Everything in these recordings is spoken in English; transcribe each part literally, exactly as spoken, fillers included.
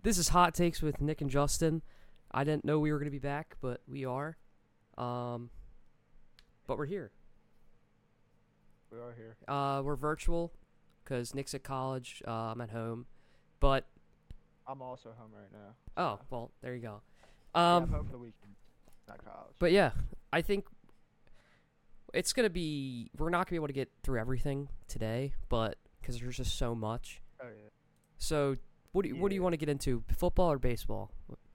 This is Hot Takes with Nick and Justin. I didn't know we were going to be back, but we are. Um, but we're here. We are here. Uh, we're virtual because Nick's at college. Uh, I'm at home. But, I'm also home right now. oh, well, there you go. Yeah, Um, I'm home for the weekend. Not college. But yeah, I think it's going to be, we're not going to be able to get through everything today, but because there's just so much. Oh yeah. So, what do you, what do you Yeah. want to get into? Football or baseball?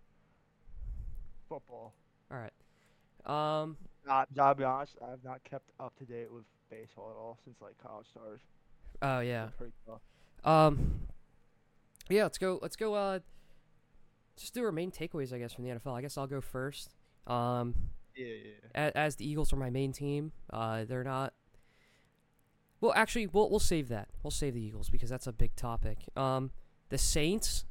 Football. All right. Um, Not. I'll be honest. I've not kept up to date with baseball at all since like college started. oh It's yeah. been pretty tough. Um, yeah, let's go. Let's go. Uh, just do our main takeaways, I guess, from the N F L. I guess I'll go first. Um, Yeah, yeah. as, as the Eagles are my main team, uh, they're not. Well, actually, we'll we'll save that. We'll save the Eagles because that's a big topic. Um, the Saints.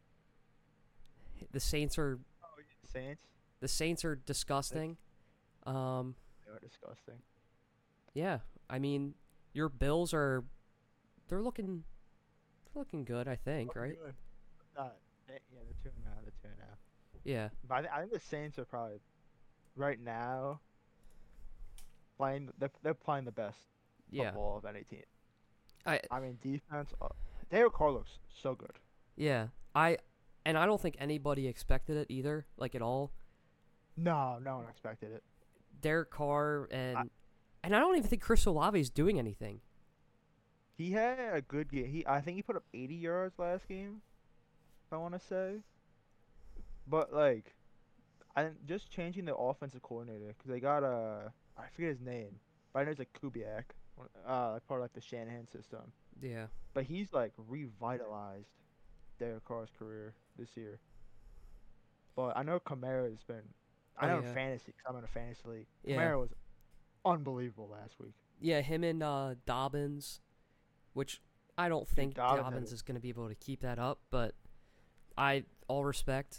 The Saints are Oh, yeah. Saints. the Saints are disgusting. Um, They are disgusting. yeah, I mean, your Bills are. They're looking. They're looking good, I think, Looking right? good. Not. They, yeah, they're two and now. They're two and now. Yeah. But I, th- I think the Saints are probably right now playing. They're, they're playing the best Yeah. football of any team. I I mean, defense. Uh, Derek Carr looks so good. Yeah, I and I don't think anybody expected it either, like at all. No, no one expected it. Derek Carr and I- and I don't even think Chris Olave is doing anything. He had a good game. He, I think he put up eighty yards last game. If I want to say, but like, I just changing the offensive coordinator because they got a I forget his name, but I know it's like Kubiak, one- uh, like part of like the Shanahan system. Yeah, But he's like revitalized Derek Carr's career this year. But I know Kamara's been. I Oh, know yeah. in fantasy because I'm in a fantasy league. Yeah. Kamara was unbelievable last week. yeah, him and uh, Dobbins, which I don't think Dobbins Dobbins, had it. is going to be able to keep that up, but I all respect.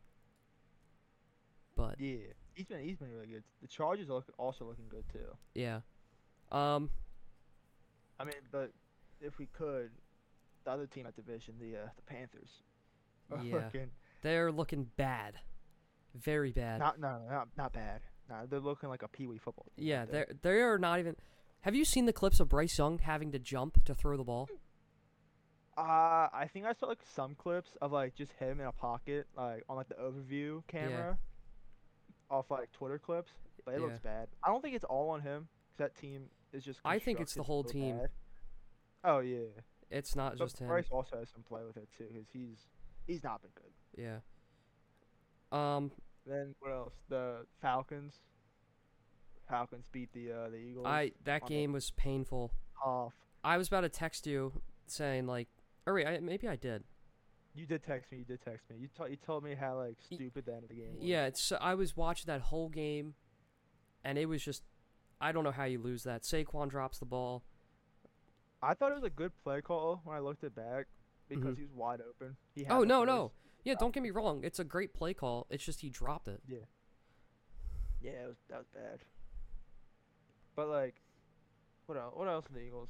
But Yeah, he's been he's been really good. The Chargers are look, also looking good too. yeah, um, I mean, but if we could, the other team at division, the uh, the Panthers, are Yeah. looking they're looking bad, very bad. not no not not bad. No, they're looking like a pee wee football team. yeah, out there. they're they are not even. Have you seen the clips of Bryce Young having to jump to throw the ball? Uh, I think I saw like some clips of like just him in a pocket, like on like the overview camera, off like Twitter clips. But it Yeah. looks bad. I don't think it's all on him because that team is just. I think it's the constructed whole so team. bad. Oh yeah, It's not but just him. Bryce also has some play with it too because he's he's not been good. Yeah. Um, Then what else? The Falcons. Falcons beat the uh, the Eagles. I that on the game was painful. off. I was about to text you saying like, or wait, I, maybe I did. You did text me. You did text me. You told you told me how like Y- stupid the end of the game was. Yeah, it's I was watching that whole game, and it was just, I don't know how you lose that. Saquon drops the ball. I thought it was a good play call when I looked it back because Mhm. he was wide open. He had Oh the no first- no, yeah, don't get me wrong, it's a great play call. It's just he dropped it. Yeah. Yeah, it was, that was bad. But like, what else? What else in the Eagles?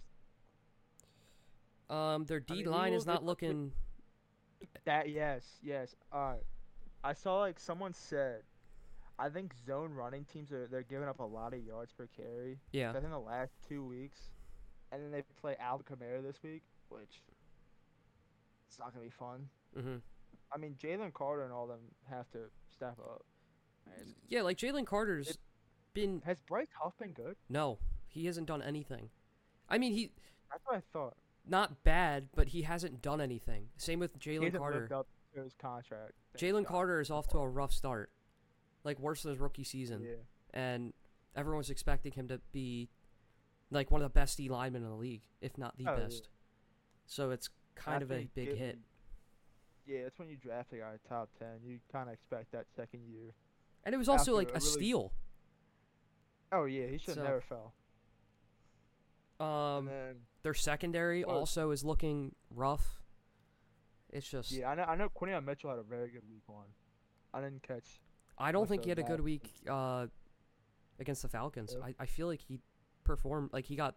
Um, their I D mean, line Eagles, is they not put- looking. That yes, yes. Uh, I saw like someone said, I think zone running teams are they're giving up a lot of yards per carry. Yeah, I think the last two weeks, and then they play Alvin Kamara this week, which it's not gonna be fun. hmm I mean, Jalen Carter and all them have to step up. And yeah, like Jalen Carter's It- been has Bryce Huff been good? no, he hasn't done anything. I mean, he That's what I thought. not bad, but he hasn't done anything. Same with He Jalen hasn't Carter. lived up to his contract. Thank Jalen God. Carter is off to a rough start, like worse than his rookie season, Yeah. and everyone's expecting him to be like one of the best D linemen in the league, if not the Oh, yeah. best. So it's kind That's of when a you big get- hit, Yeah, that's when you draft a guy top ten. You kind of expect that second year. and it was also after like a a really- steal. Oh yeah, he should So- never fell. Um, And then their secondary Well, also is looking rough. It's just yeah, I know I know Quinion Mitchell had a very good week one. I didn't catch. I don't much think he of had a good that. week uh, against the Falcons. Yep. I, I feel like he performed like he got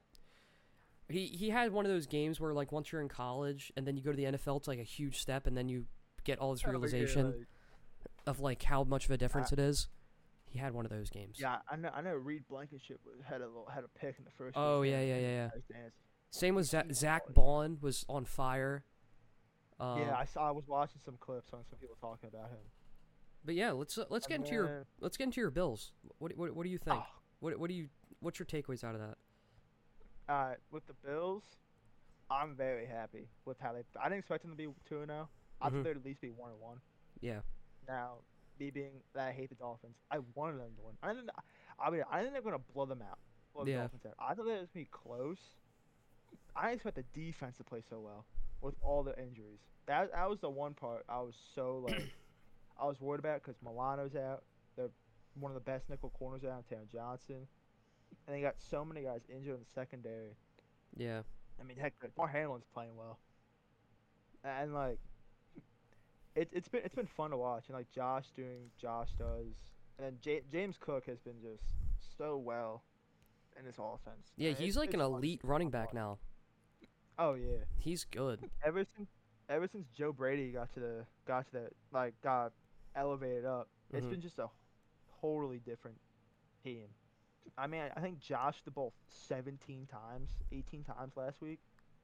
he he had one of those games where like once you're in college and then you go to the N F L, it's like a huge step, and then you get all this Oh, yeah, realization like, of like how much of a I, difference it is. He had one of those games. yeah, I know. I know. Reed Blankenship was- had a little had a pick in the first week. Oh There yeah, in, yeah, in yeah, the yeah. Ice Dance. Same with He's, Zach, he's Zach quality. Bond was on fire. Yeah, Um, I saw. I was watching some clips on some people talking about him. but yeah, let's uh, let's get And into your then, let's get into your Bills. What what what do you think? oh, What what do you what's your takeaways out of that? uh, with the Bills, I'm very happy with how they. I didn't expect them to be two and zero. I thought Mhm. they'd at least be one and one. Yeah. Now, me being that I hate the Dolphins, I wanted them to win. I didn't. I mean, I didn't think they're gonna blow them out. Blow the Yeah. Dolphins out. I thought it was gonna be close. I didn't expect the defense to play so well with all the injuries. That that was the one part I was so like I was worried about because Milano's out. They're one of the best nickel corners out, Taron Johnson, and they got so many guys injured in the secondary. Yeah. I mean, heck, Mark Hamlin's playing well, and like it, it's been it's been fun to watch, and like Josh doing Josh does, and then J- James Cook has been just so well in this offense. Yeah, And he's it's, like an it's fun. elite It's running fun to back watch. now. Oh yeah. He's good. Ever since ever since Joe Brady got to the got to the like got elevated up, it's Mhm. been just a totally different team. I mean, I, I think Josh the ball seventeen times, eighteen times last week,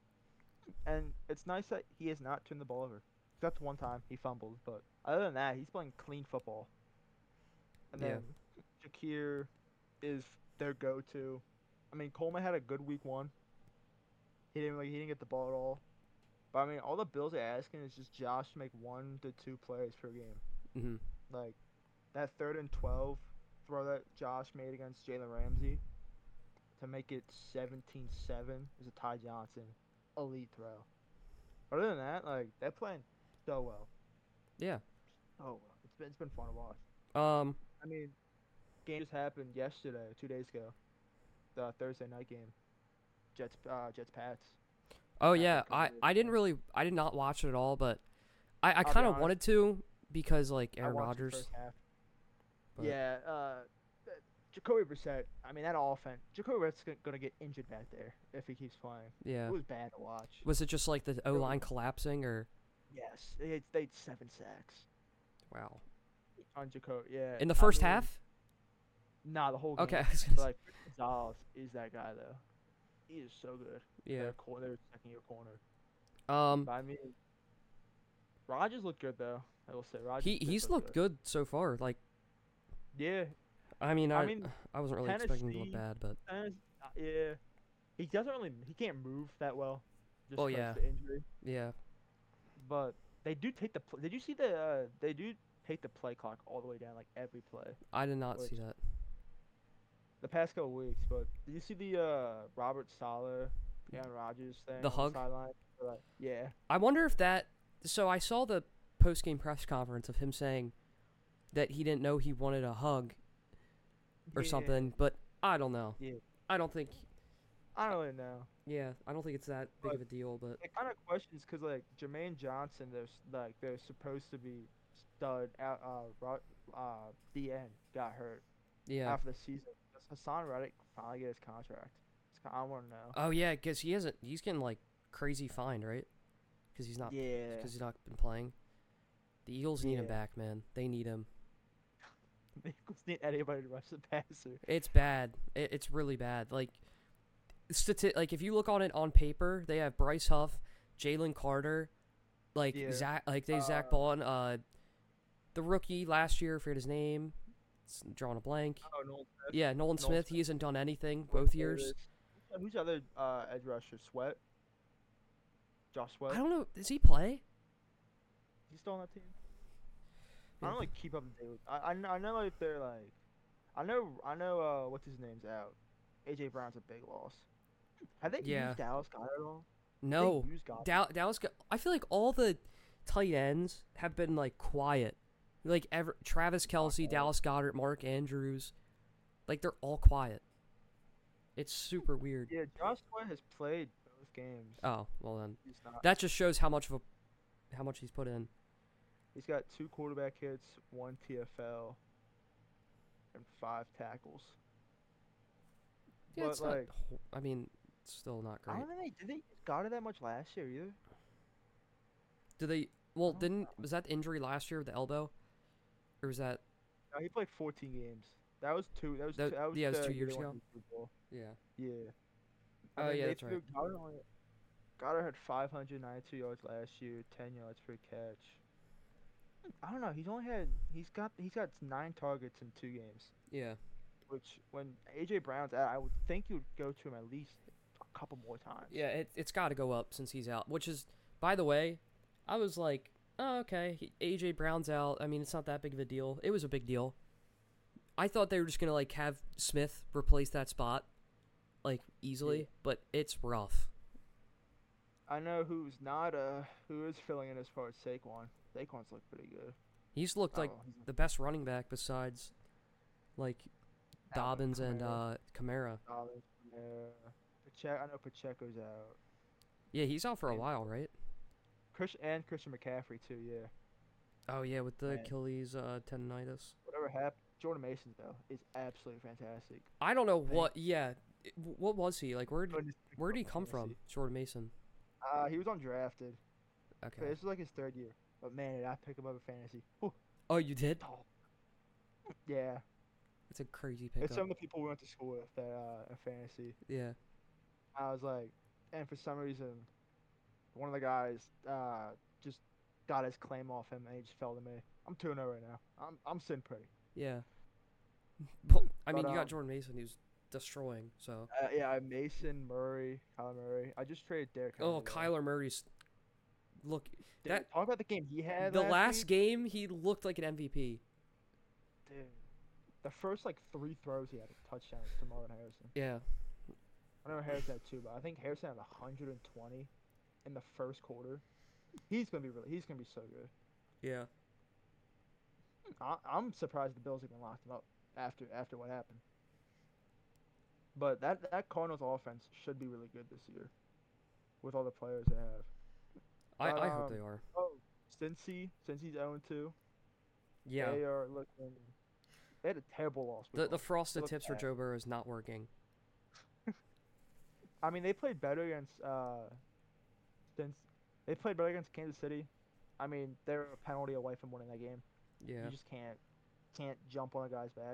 and it's nice that he has not turned the ball over. Except one time he fumbled, but other than that, he's playing clean football. And Yeah. then Shakir is their go-to. I mean, Coleman had a good week one. He didn't like he didn't get the ball at all. But I mean, all the Bills are asking is just Josh to make one to two plays per game. Mhm. Like that third and twelve throw that Josh made against Jalen Ramsey to make it seventeen seven is a Ty Johnson elite throw. Other than that, like they're playing so well. Yeah. Oh well. It's been it's been fun to watch. Um. I mean, game just happened yesterday, two days ago. The Thursday night game. Jets uh Jets Pats. Oh At the yeah. I Commodore I didn't Center. really I did not watch it at all, but I I I'll be kind of honest, wanted to because like I Aaron watched the Rodgers. first half. But Yeah, uh, uh, Jacoby Brissett. I mean, that offense. Jacoby Brissett's g- gonna get injured back there if he keeps playing. yeah. It was bad to watch. Was it just like the O line collapsing or Yes, they had, they had seven sacks wow? on Jacoby. Yeah. In the I first mean, half? Nah, the whole game. Okay. I was gonna But, say- like Gonzalez is that guy though. He is so good. yeah. Their, cor- their second year corner. Um. But I mean, Rogers looked good though. I will say Rogers. He did he's look looked good so far. Like Yeah. I mean I I mean, I wasn't really expecting him to look Tennessee- bad, but And, uh, yeah. He doesn't really. He can't move that well. Just Oh, 'cause yeah. of the injury. yeah. But they do take the. Pl- did you see the? Uh, they do take the play clock all the way down, like every play. I did not see Which- that. The past couple weeks, but did you see the uh, Robert Sala, Aaron Rodgers thing? The on hug? sideline? Or, like, yeah. I wonder if that. So I saw the post game press conference of him saying that he didn't know he wanted a hug or Yeah. something, but I don't know. Yeah. I don't think. I don't really know. Yeah, I don't think it's that big But- of a deal, but It kind of questions because like Jermaine Johnson, there's like they're supposed to be stud out. Uh, Ro- uh, the end got hurt yeah. after the season. Does Hassan Reddick finally get his contract? It's, ki- I want to know. Oh yeah, because he hasn't. He's getting like crazy fined, right? Because he's not. Yeah. Because he's not been playing. The Eagles need him Yeah. back, man. They need him. The Eagles need anybody to rush the passer. It's bad. It, it's really bad. Like, stati- like if you look on it on paper, they have Bryce Huff, Jalen Carter, like Yeah. Zach, like they Zach Uh, Bond, uh, the rookie last year, I forget his name. It's drawing a blank. Oh, Nolan Smith. Yeah, Nolan Nolan Smith. He Smith. hasn't done anything Will both years. Davis. Who's- Who's the other uh, edge rusher? Sweat. Josh Sweat. I don't know. Does he play? He's still on that team. I don't like keep up to date with. I, I, kn- I know like they're like, I know I know uh what's his name's out. A J Brown's a big loss. Have they Yeah. used Dallas Goddard at all? No. They used Goddard. Dal- Dallas. Go- I feel like all the tight ends have been like quiet. Like ever Travis Kelsey, Goddard. Dallas Goddard, Mark Andrews, like they're all quiet. It's super weird. Yeah, Josh Sweat has played both games. Oh well then, He's not. that just shows how much of a how much he's put in. He's got two quarterback hits, one T F L, and five tackles. Yeah, But, it's like, not. ho- I mean, it's still not I great. don't think they did they use Goddard that much last year either. Do they? Well, don't didn't was that the injury last year with the elbow, or was that know. He played fourteen games. That was two. That was that? two, that was Yeah, it was the two year years they won ago. the Super Bowl. Yeah. Yeah. I Oh mean, yeah, they that's right. threw. Goddard, only, Goddard had five hundred ninety-two yards last year, ten yards per catch. I don't know. He's only had. He's got. He's got nine targets in two games. Yeah. Which, when A J Brown's out, I would think you'd go to him at least a couple more times. Yeah, it it's got to go up since he's out. Which is, by the way, I was like, oh okay, he- A J Brown's out. I mean, it's not that big of a deal. It was a big deal. I thought they were just gonna like have Smith replace that spot, like easily, Yeah. but it's rough. I know who's not uh who is filling in as far as Saquon. Saquon's looked pretty good. He's looked like Oh, he's the best running back besides, like, Alvin Dobbins and Kamara. uh Kamara. Dobbins, Kamara. Pacheco, I know Pacheco's out. Yeah, he's out for a And while, right? Chris and Christian McCaffrey too. Yeah. Oh yeah, with the Man. Achilles uh, tendonitis. Whatever happened, Jordan Mason though is absolutely fantastic. I don't know Thank- what. Yeah, it- what was he like? Where did Goodness, where did he come from? fantasy. Jordan Mason. Uh, he was undrafted. Okay. This was like his third year. But man, did I pick him up in fantasy. Whew. Oh, you did? Oh. Yeah. It's a crazy It's pickup. some of the people we went to school with that uh in fantasy. Yeah. I was like, and for some reason, one of the guys uh just got his claim off him and he just fell to me. I'm two and oh right now. I'm I'm sitting pretty. Yeah. Well, I mean, But, you got um, Jordan Mason, who's destroying. So. Uh, yeah, I have Mason, Murray, Kyler Murray. I just traded Derrick Henry. Oh, though. Kyler Murray's. Look, Dude, that talk about the game he had. the last, last week. game he looked like an M V P. Dude, the first like three throws he had touchdowns to Marvin Harrison. Yeah. I know Harrison had two, but I think Harrison had one hundred twenty in the first quarter. He's gonna be really. He's gonna be so good. Yeah. I, I'm surprised the Bills even locked him up after after what happened. But that that Cardinals offense should be really good this year, with all the players they have. I, But, I hope um, they are. Oh, Cincy, Cincy's oh and two. Yeah. They are looking. They had a terrible loss. The week the one. frosted look tips for bad. Joe Burrow is not working. I mean, they played better against uh, since they played better against Kansas City. I mean, they're a penalty away from winning that game. Yeah. You just can't can't jump on a guy's back.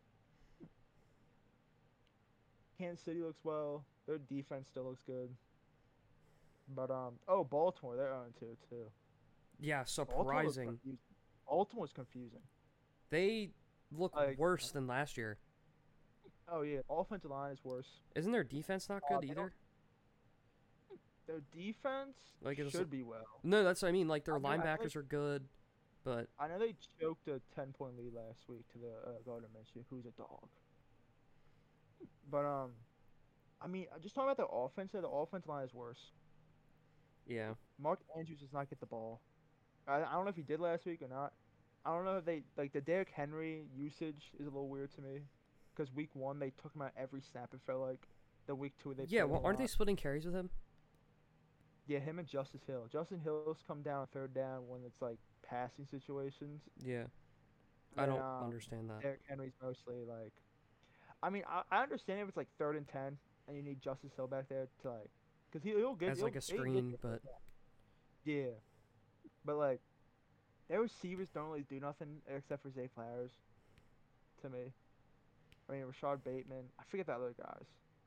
Kansas City looks well. Their defense still looks good. But um, oh, Baltimore, they're oh and two too. Yeah. Baltimore was Surprising. confusing. Baltimore's confusing. They look Like- worse than last year. Oh yeah, offensive line is worse. Isn't their defense not Uh, good they either? don't- Their defense Like, it's- should be well. No, that's what I mean. Like their I mean, I linebackers are good, but I know they choked a ten point lead last week to the uh, Gardner Minshew, who's a dog. But um, I mean, uh, just talking about the offense, the offense line is worse. yeah. Mark Andrews does not get the ball. I, I don't know if he did last week or not. I don't know if they like the Derrick Henry usage is a little weird to me, because week one they took him out every snap. It felt like the week two they Yeah. played him Well, a aren't they lot. splitting carries with him? Yeah, him and Justice Hill. Justin Hill's come down third down when it's like passing situations. Yeah. I and, don't um, understand that. Derrick Henry's mostly like. I mean, I, I understand if it's like third and ten and you need Justice Hill back there to like, cause he, he'll get As he'll- like a he'll get screen, you. but Yeah, but like, their receivers don't really do nothing except for Zay Flowers. To me, I mean Rashad Bateman. I forget the other guys.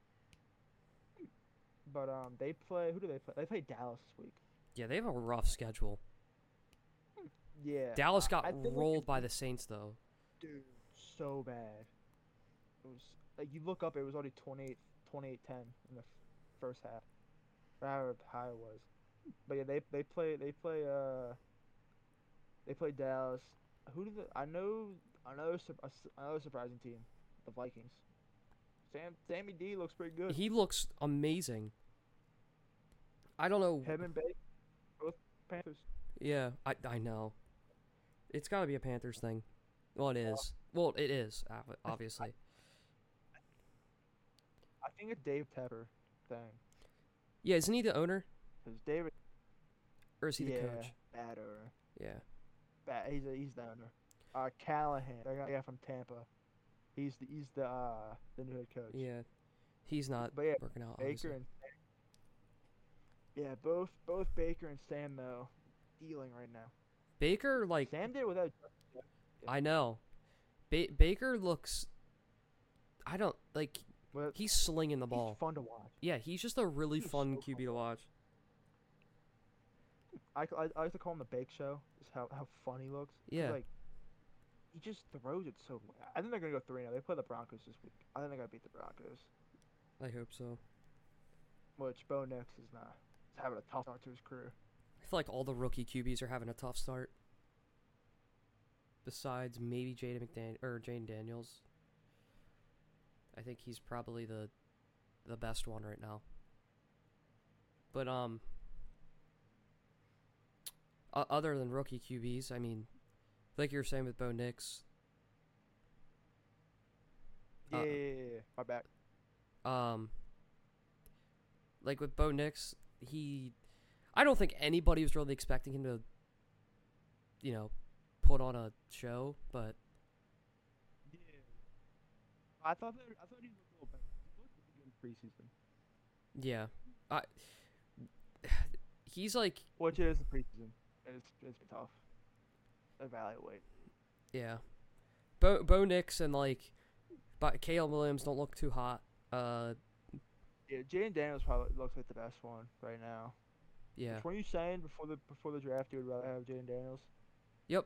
But um, they play. Who do they play? They play Dallas this week. yeah, they have a rough schedule. Yeah. Dallas I- got I think we rolled can- by the Saints though. Dude, so bad. It was like you look up, it was already twenty-eight, twenty-eight ten in the f- first half. Or however high it was. But yeah, they they play they play uh they play Dallas. Who did the, I know another sur- a s- another surprising team, the Vikings. Sam Sammy D looks pretty good. He looks amazing. I don't know. Him and Baker, both Panthers. Yeah, I I know. It's got to be a Panthers thing. Well, it is. Well, it is ob- obviously. I think it's Dave Tepper thing. Yeah, isn't he the owner Cause David, or is he the yeah, coach? bad owner. Yeah. Bad, he's a, he's the owner. Uh, Callahan, the guy from Tampa. He's the he's the uh the new head coach. Yeah. He's not But yeah, working out. Baker obviously. and yeah, both both Baker and Sam though, stealing right now. Baker, like, Sam did without. I know. Ba- Baker looks. I don't like. But He's slinging the he's ball. fun to watch. Yeah, he's just a really He's fun so Q B fun. to watch. I, I, I like to call him the Bake Show. Just how how fun he looks. 'Cause, Yeah. Like he just throws it so. I think they're gonna go three now. They play the Broncos this week. I think they're gonna beat the Broncos. I hope so. Which Bo Nix is not. He's having a tough start to his career. I feel like all the rookie Q Bs are having a tough start. Besides maybe Jaden McDan or Jane Daniels. I think he's probably the the best one right now. But um o- other than rookie Q Bs, I mean, like you were saying with Bo Nix, Yeah, Uh, yeah, yeah, yeah. My back. um like with Bo Nix, he I don't think anybody was really expecting him to, you know, put on a show, but Yeah. I thought that. I thought he looked a little better. He looked really good in preseason. yeah. I he's like Which is the preseason. It's it's tough. Evaluate. yeah. Bo Bo Nix and like but Caleb Williams don't look too hot. Uh Yeah, Jaden Daniels probably looks like the best one right now. yeah. Which one were you saying before the before the draft you would rather have Jaden Daniels? Yep.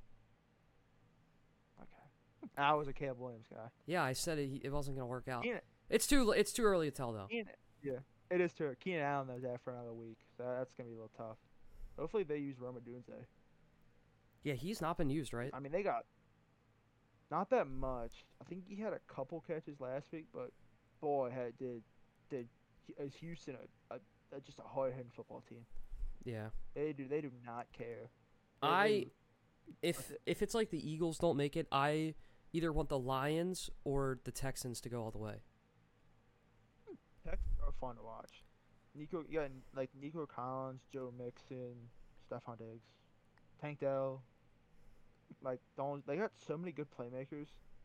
Okay. I was a Caleb Williams guy. Yeah, I said it, it wasn't going to work out. Keenan, It's too it's too early to tell though. Keenan, yeah, it is true. Keenan Allen knows that for another week, so that's gonna be a little tough. Hopefully they use Roma Dunze. Yeah, he's not been used, right? I mean they got not that much. I think he had a couple catches last week, but boy had did did is Houston a, a, a just a hard hitting football team. Yeah. They do they do not care. They- I they- if That's it. if it's like the Eagles don't make it, I either want the Lions or the Texans to go all the way. Texans are fun to watch. Nico, you got like Nico Collins, Joe Mixon, Stephon Diggs, Tank Dell. Like, don't they got so many good playmakers?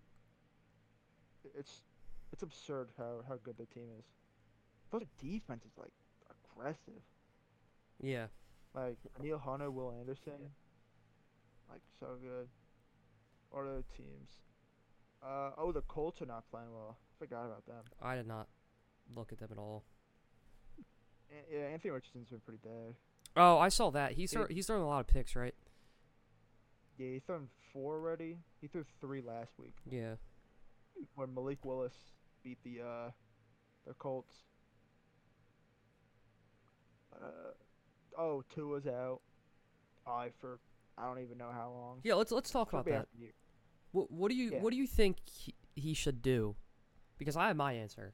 It's it's absurd how, how good the team is. Plus, the defense is like aggressive. Yeah. Like Neil Hunter, Will Anderson, like so good. What other teams? Uh oh, the Colts are not playing well. Forgot about them. I did not look at them at all. An- yeah, Anthony Richardson's been pretty bad. Oh, I saw that. He's Yeah. throw, he's throwing a lot of picks, right? Yeah, he's thrown four already. He threw three last week Yeah. when Malik Willis beat the uh the Colts. Uh, oh, Tua's out. I for I don't even know how long. Yeah, let's let's talk Could about be that. half a year. What what do you Yeah. what do you think he, he should do? Because I have my answer.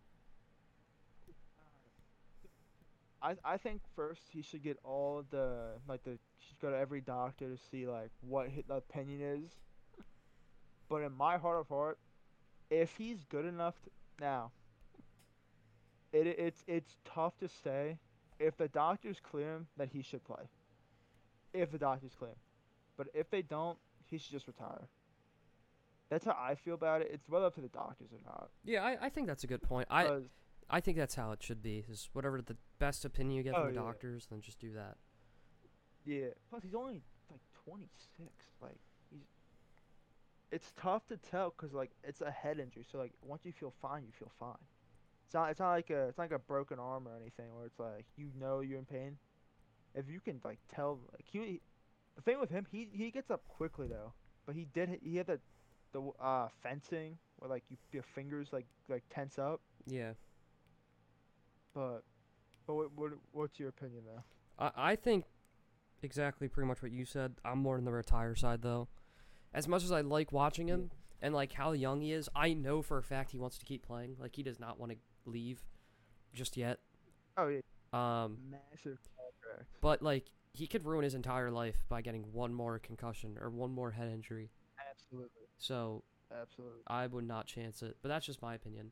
I I think first he should get all the like the he should go to every doctor to see like what hi- the opinion is. But in my heart of heart, if he's good enough to, now, it it's it's tough to say. If the doctors clear him, that he should play. If the doctors clear him, but if they don't, he should just retire. That's how I feel about it. It's well up to the doctors or not. Yeah, I, I think that's a good point. I 'Cause- I think that's how it should be. Is whatever the best opinion you get Oh, from the yeah. doctors, then just do that. Yeah. Plus, he's only like twenty-six. Like he's. It's tough to tell because like it's a head injury. So like once you feel fine, you feel fine. It's not. It's not like a. It's not like a broken arm or anything where it's like you know you're in pain. If you can like tell, like he, the thing with him, he he gets up quickly though. But he did. hit- He had the, the uh fencing where like you your fingers like like tense up. Yeah. But, but what, what what's your opinion though? I I think exactly pretty much what you said. I'm more on the retire side though. As much as I like watching him and like how young he is, I know for a fact he wants to keep playing. Like he does not want to leave just yet. Oh yeah, Um, massive contract. but like he could ruin his entire life by getting one more concussion or one more head injury. Absolutely, So absolutely. I would not chance it. But that's just my opinion.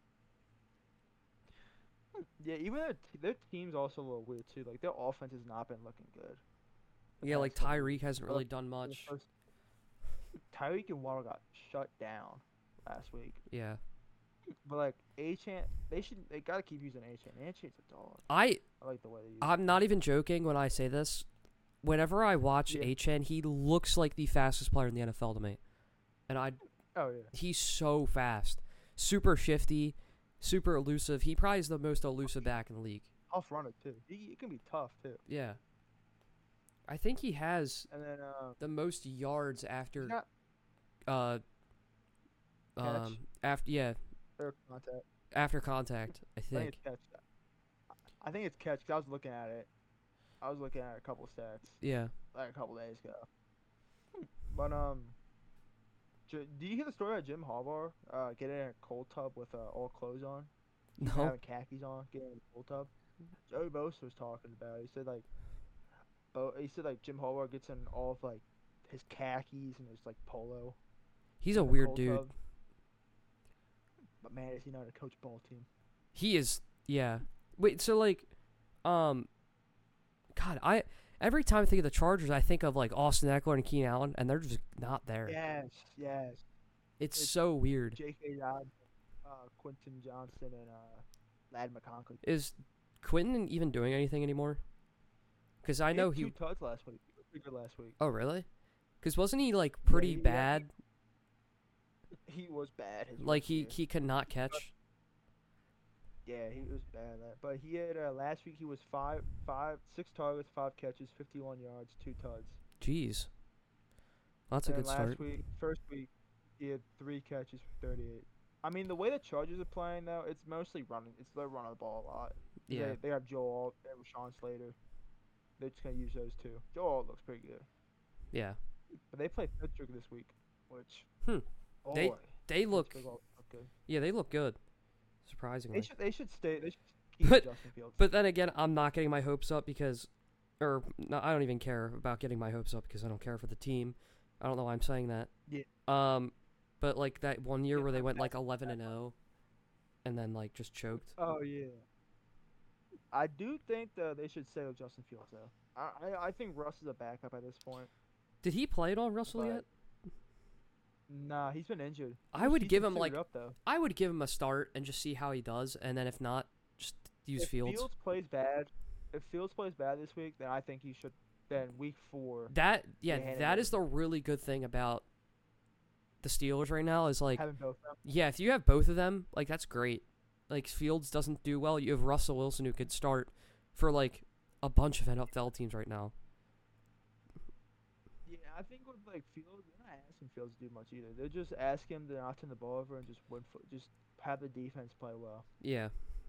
Yeah, even their, t- their team's also a little weird too. Like their offense has not been looking good. the Yeah, like past couple Tyreek hasn't Well, really done the much. first- Tyreek and Waddle got shut down last week, Yeah. but like Achan, they should they gotta keep using Achan. Achan's a dog. I I like the way they use. I'm not even joking when I say this. whenever I watch Yeah. H N, he looks like the fastest player in the N F L to me, and I Oh yeah. he's so fast, super shifty, super elusive. He probably is the most elusive back in the league. Tough runner too. He, he can be tough too. Yeah, I think he has And then uh, the most yards he's after got uh catch um after yeah or contact. after contact. I I think think. it's catch. I think it's catch. 'Cause I was looking at it. I was looking at a couple stats Yeah. like a couple days ago. But um, J- do you hear the story about Jim Harbaugh uh, getting in a cold tub with uh, all clothes on, No. having khakis on, getting in a cold tub? Joey Bosa was talking about it. He said like, Bo- he said like Jim Harbaugh gets in all of like his khakis and his like polo. He's a in the weird cold dude. tub. But man, is he not a coach ball team? He is. Yeah. Wait. So like, um, God, I every time I think of the Chargers, I think of like Austin Eckler and Keenan Allen, and they're just not there. Yes, yes. It's, It's so weird. J K. Dobbins, uh, Quentin Johnson, and uh, Lad McConkey. Is Quentin even doing anything anymore? Because I He know had he. two tuds last week. He was pretty good last week. Oh really? Because wasn't he like pretty he- he had- bad? He was bad. His Like rookie he year. he could not catch. Yeah, he was bad at that. But he had uh, last week. He was five, five, six targets, five catches, fifty-one yards, two tuds. Jeez. That's a and good last start. week, first week, he had three catches for thirty-eight. I mean, the way the Chargers are playing though, it's mostly running. It's they're running the ball a lot. Yeah. They, they have Joel Alt, they have Rashawn Slater. They're just gonna use those two. Joel Alt looks pretty good, Yeah. but they play Pittsburgh this week, which. Hmm. Boy, They- They look. Pittsburgh look good. Yeah, they look good. Surprisingly. They should. They should stay. They should keep But- Justin Fields. But then again, I'm not getting my hopes up because, or no, I don't even care about getting my hopes up because I don't care for the team. I don't know why I'm saying that. Yeah. Um, but like that one year Yeah, where they but went like that's- eleven and zero, and then like just choked. Oh yeah. I do think that they should stay with Justin Fields though. I I, I think Russ is a backup at this point. Did he play it on Russell But- yet? Nah, he's been injured. I He's- would he's give been him, like- suited up, though. I would give him a start and just see how he does, and then if not, just use if Fields. Fields plays bad, if Fields plays bad this week, then I think he should. Then week four, That yeah, hand it that over. is the really good thing about the Steelers right now is like having both of them. yeah, if you have both of them, like that's great. Like Fields doesn't do well, you have Russell Wilson who could start for like a bunch of N F L teams right now. Yeah, I think with like Fields, they're not asking Fields to do much either. They're just asking him to not turn the ball over and just win. Fo- just have the defense play well. Yeah.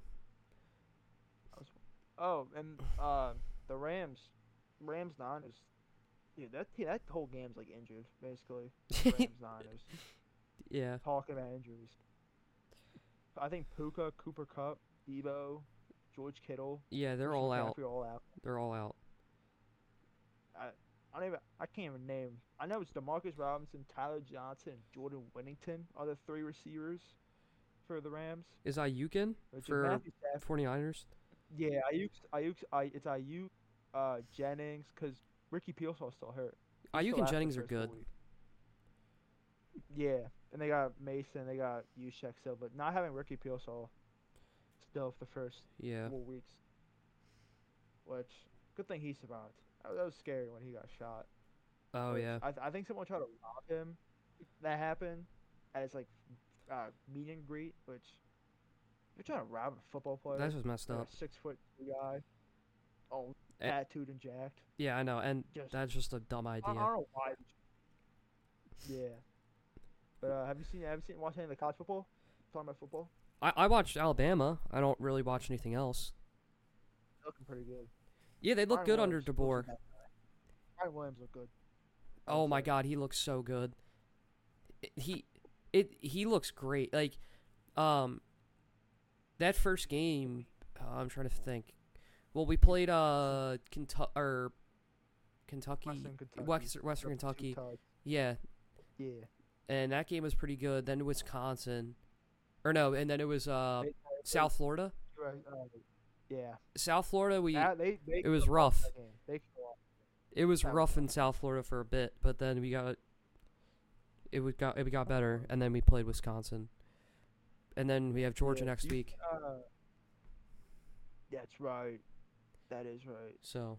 Oh, and uh, the Rams, Rams Niners. Yeah, that te- that whole game's like injured basically. Rams Niners. Yeah. Talking about injuries. I think Puka, Cooper Cup, Debo, George Kittle. Yeah, they're Christian all out. McCaffrey are all out. They're all out. I don't even. I can't even name. I know it's Demarcus Robinson, Tyler Johnson, and Jordan Whittington are the three receivers for the Rams. Is Ayuk in Which is for Matthew Stafford. 49ers? Yeah, Ayuk, Ayuk, I, it's Ayuk, uh, Jennings, because Ricky Pearsall's still hurt. He's Ayuk still and out for the Jennings are first full good. week. Yeah, and they got Mason, they got Juszczyk still, but not having Ricky Pearsall still for the first Yeah. four weeks. Which, good thing he survived. That, that was scary when he got shot. Oh Which yeah. I, th- I think someone tried to rob him. That happened at his like uh, meet and greet, which they're trying to rob a football player. That's just messed like up. a six foot two guy, all Eh. tattooed and jacked. Yeah, I know, and Just that's just a dumb I, I idea. don't know why. Yeah, but uh, have you seen have you seen watched any of the college football? Talking about football, I I watched Alabama. I don't really watch anything else. they're looking pretty good. Yeah, they look Ryan good under Williams looks DeBoer. like that guy. Ryan Williams look good. I Oh would my say. God, he looks so good. I- He, it he looks great. Like, um, that first game, uh, I'm trying to think. Well, we played uh Kentucky or Kentucky, Western Kentucky. Western, Western Got two Kentucky. tugs. Yeah, Yeah. and that game was pretty good. Then Wisconsin, or no, and then it was uh They- they- South Florida. you're right, uh, yeah. South Florida, we That- they, they it was could have rough. lost that game. They could have lost. It was That was rough in rough. South Florida for a bit, but then we got it. We got it got better, and then we played Wisconsin, and then we have Georgia Yeah, next you- week. Uh, that's right. That is right. So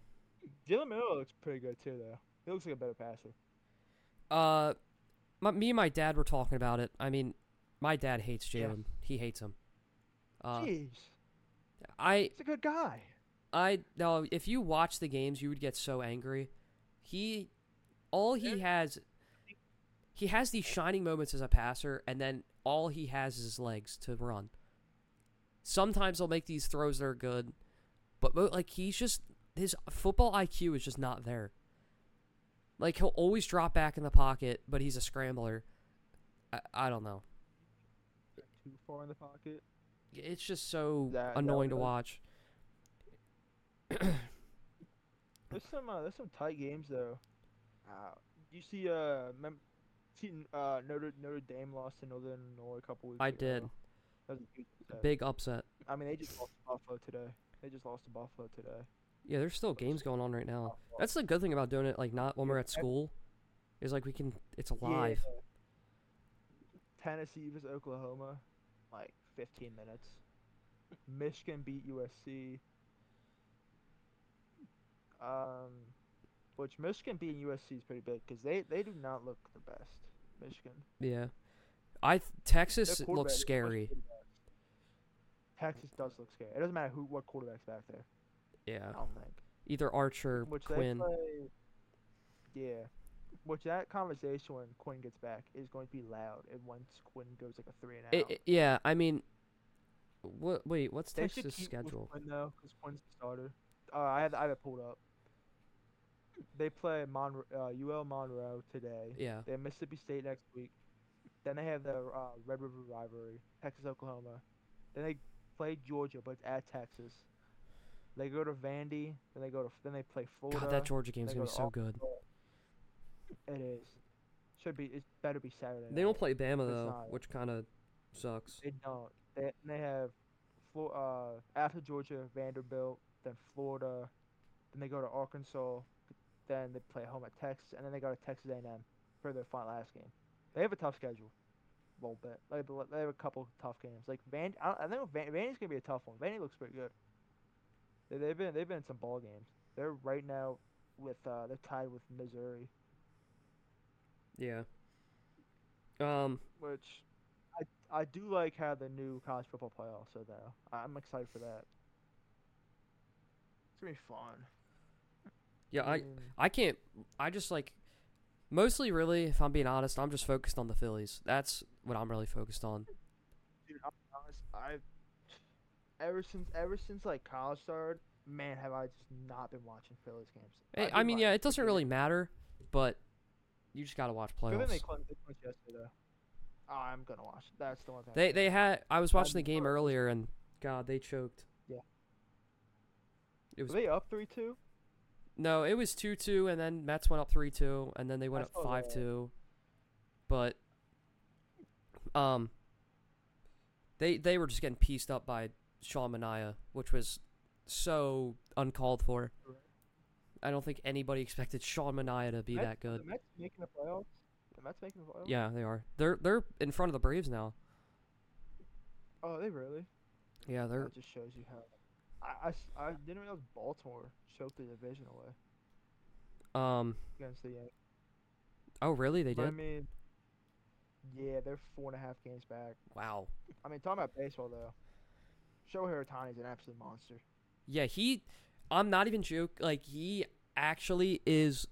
Jalen Miller looks pretty good too, though. He looks like a better passer. Uh, my, me and my dad were talking about it. I mean, my dad hates Yeah. Jalen. He hates him. Uh, Jeez, I he's a good guy. I no. If you watch the games, you would get so angry. He, all he has, he has these shining moments as a passer, and then all he has is his legs to run. Sometimes he'll make these throws that are good, but mo- like he's just his football I Q is just not there. Like he'll always drop back in the pocket, but he's a scrambler. I, I don't know. Too far in the pocket. It's just so That- that annoying to was- watch. There's some uh, there's some tight games though. Uh, you see uh, mem- see uh Notre Notre Dame lost to Northern Illinois a couple weeks I ago. did. That was a huge upset. Big upset. I mean, they just lost to Buffalo today. They just lost to Buffalo today. Yeah, there's still games going on right now. That's the good thing about doing it like not when we're at school. Is like we can it's live. Yeah. Tennessee versus Oklahoma, like fifteen minutes. Michigan beat U S C. Um, which Michigan beating U S C is pretty big because they, they do not look the best. Michigan. Yeah. I th- Texas Their quarterback looks is much scary. better. Texas does look scary. It doesn't matter who what quarterback's back there. Yeah. I don't think. Either Archer, Which Quinn. they play. Yeah. Which that conversation when Quinn gets back is going to be loud, and once Quinn goes like a three and It, out. it- yeah, I mean, what? Wait, what's They should Texas' keep with schedule? Quinn though, because Quinn's the starter. Uh, I have I have it pulled up. They play Mon- uh, U L Monroe today. Yeah. They have Mississippi State next week. Then they have the uh, Red River rivalry, Texas Oklahoma. Then they play Georgia, but it's at Texas. They go to Vandy. Then they go to then they play Florida. God, that Georgia game's they gonna go be to so good. It is. Should be. It better be Saturday. They don't night. play Bama It's though, not. which kind of sucks. They don't. They they have, Flo- uh, after Georgia, Vanderbilt, then Florida, then they go to Arkansas, then they play home at Texas, and then they go to Texas A and M for their final last game. They have a tough schedule, a little bit. Like the- they have a couple tough games. Like Van, I, I think Van, Vandy's gonna be a tough one. Vandy looks pretty good. They, they've been they've been in some ball games. They're right now with uh they're tied with Missouri, Yeah. Um. which I I do like how the new college football playoffs are there. I'm excited for that. It's gonna be fun. Yeah, I mean, I can't. I just like. Mostly, really, if I'm being honest, I'm just focused on the Phillies. That's what I'm really focused on. dude, I'm honest. I've ever since ever since like college started, man, have I just not been watching Phillies games. Eh, I've I been mean, watching yeah, it doesn't freaking- really matter, but you just gotta watch Good thing playoffs. they clinched, they clinched yesterday. Though. Oh, I'm gonna watch. That's the one thing. I'm They gonna they watch. had. I was watching the Um, game uh, earlier, and God, they choked. Yeah. It was Were they up three two? no, it was two two, and then Mets went up three two, and then they went I up saw five that. two. But um, they they were just getting pieced up by Sean Manaea, which was so uncalled for. Correct. I don't think anybody expected Sean Manaea to be Mets- that good. The Mets making the playoffs. The Mets making the playoffs. Yeah, they are. They're they're in front of the Braves now. Oh, they really? Yeah, they're That just shows you how. I, I s- I didn't realize Baltimore choked the division away um. against the Yankees. Oh, really? They But I did? mean, yeah, they're four and a half games back. Wow. I mean, talking about baseball though, Shohei Ohtani's an absolute monster. Yeah, he. I'm not even joke. Like he actually is.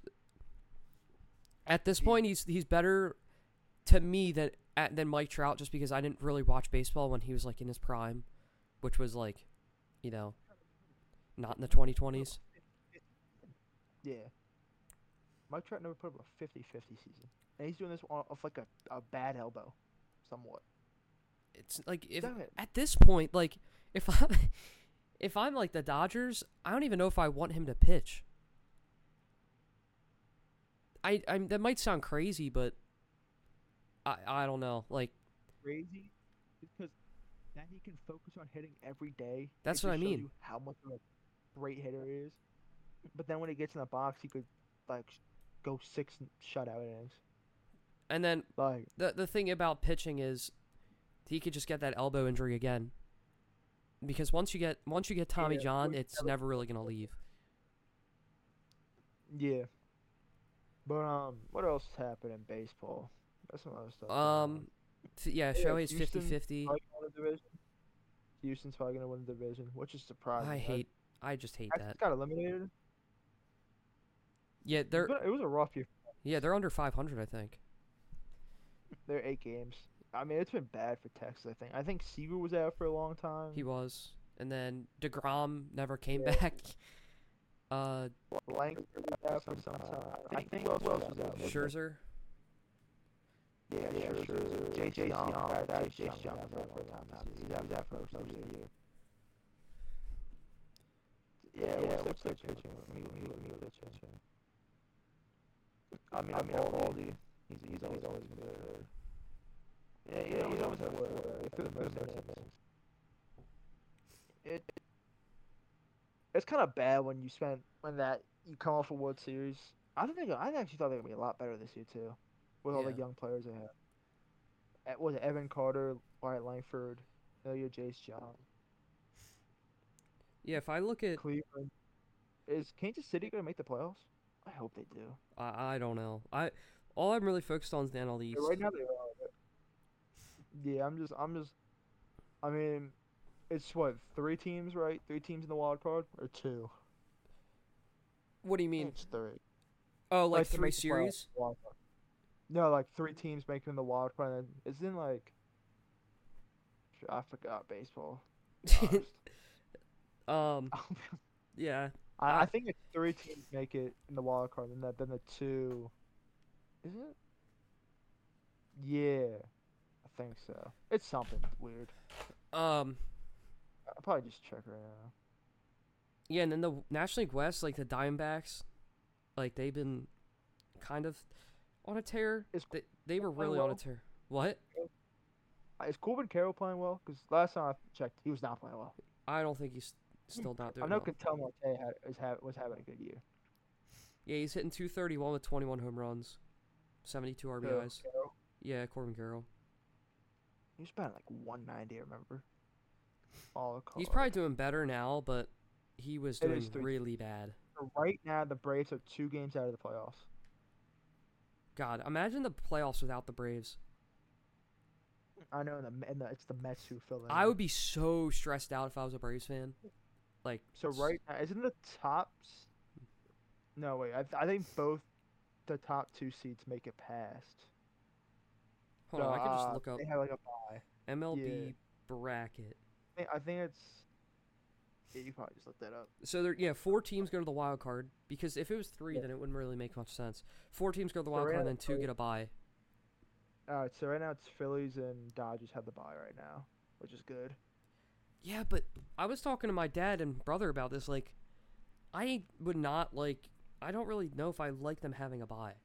At this He- point, he's he's better to me than at, than Mike Trout, just because I didn't really watch baseball when he was like in his prime, which was like, you know, not in the twenty twenties. Yeah. Mike Trout never put up a fifty-fifty season, and he's doing this on- off like a, a bad elbow, somewhat. It's like if Damn it. at this point, like if I if I'm like the Dodgers, I don't even know if I want him to pitch. I I that might sound crazy, but I I don't know. Like Crazy, because then he can focus on hitting every day. That's It what I just shows mean. you how much of a great hitter he is. But then when he gets in the box, he could like sh- go six n- shutout innings. and then Like the the thing about pitching is he could just get that elbow injury again. Because once you get once you get Tommy Yeah, John, well, it's never- never really gonna leave. Yeah. But um, what else happened in baseball? That's some other stuff going on. Um, f- yeah, Oh, yeah, Shohei's Houston fifty-fifty. probably gonna win the division. Houston's probably gonna win the division, which is I surprising. That hate. I just hate Texas that. got eliminated. Yeah, It's they're been, it was a rough year. yeah they're under five hundred, I think. They're eight games. I mean, it's been bad for Texas. I think. I think Seaver was out for a long time. He was, and then Degrom never came Yeah. back. Uh, Langford was out for some time. I think who else was out? Scherzer. Yeah, yeah, Scherzer. J J Young. That that J J Young was out for a time. He's out that for most of the year. Yeah, yeah. What's their pitching? Me, me, me, pitching. I mean, I mean, Baldy. He's he's always always been good. Yeah, yeah, he's always had what? For the most part, it it's kind of bad when you spend when that you come off a World Series. I think they, I actually thought they were gonna be a lot better this year too, with all the Yeah. young players they have. Eh, Was it Evan Carter, Wyatt Langford, Ilya Jace John, Yeah, if I look at, Cleveland? Is Kansas City gonna make the playoffs? I hope they do. I I don't know. I all I'm really focused on is the N L East. Yeah, right now they are. but- Yeah, I'm just I'm just. I mean, it's what three teams, right? Three teams in the wild card, or two? What do you I mean? think it's three. Oh, like three three playoff series? wild card. No, like three teams making the wild card. And it's in like I forgot baseball. to be Um, honest. yeah. I, I I think it's three teams make it in the wild card, and then then the two. Is it? Yeah, I think so. It's something weird. um I'll probably just check right now. yeah, and then the National League West, like the Diamondbacks, like they've been kind of on a tear. Is They they were playing really on a well? tear. What? Uh, Is Corbin Carroll playing well? Because last time I checked, he was not playing well. I don't think he's still not I doing know well. Ketel Marte had, is ha- was having a good year. Yeah, he's hitting two thirty-one with twenty-one home runs, seventy-two R B Who, Is. Carroll? Yeah, Corbin Carroll. He was batting like one ninety, I remember. All He's probably doing better now, but he was It doing is three- really bad. Right now, the Braves are two games out of the playoffs. God, imagine the playoffs without the Braves. I know, and, the, and the, it's the Mets who fill in. I would be so stressed out if I was a Braves fan. Like, So right now, isn't the top? s- No, wait. I, th- I think both the top two seeds make it past. hold on, I could just Uh, look up They have like a bye. M L B yeah. bracket. I think, I think it's. Yeah, you probably just looked that up. So there, yeah, four teams go to the wild card because if it was three, Yeah. then it wouldn't really make much sense. Four teams go to the So wild right card, now and then two it's- get a bye. All right, so right now it's Phillies and Dodgers have the bye right now, which is good. Yeah, but I was talking to my dad and brother about this. Like, I would not like. I don't really know if I like them having a bye.